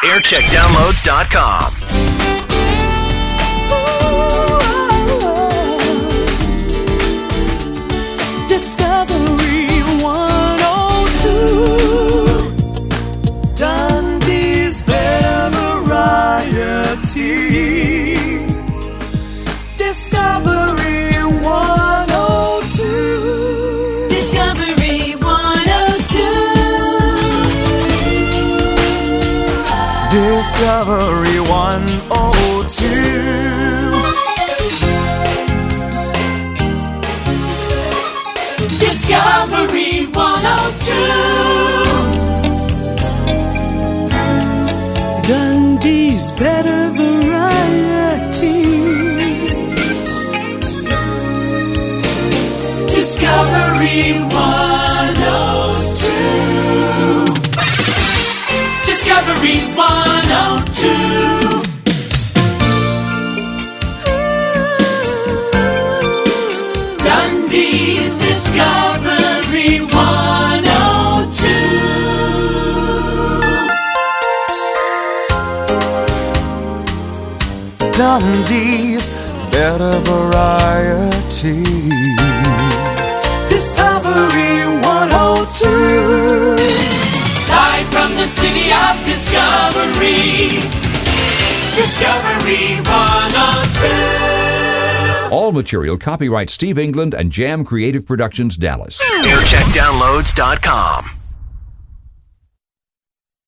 aircheckdownloads.com. Discovery 102. Dundee's Bear Variety. Discovery 102. Discovery 102. Discovery 102. Discovery 102. Dundee's Better Variety. Discovery 102. Discovery 102. Dundee's Discovery 102. Dundee's Better Variety. Discovery 102. Live from the city of Discovery. Discovery 102. All material copyright Steve England and Jam Creative Productions, Dallas. aircheckdownloads.com.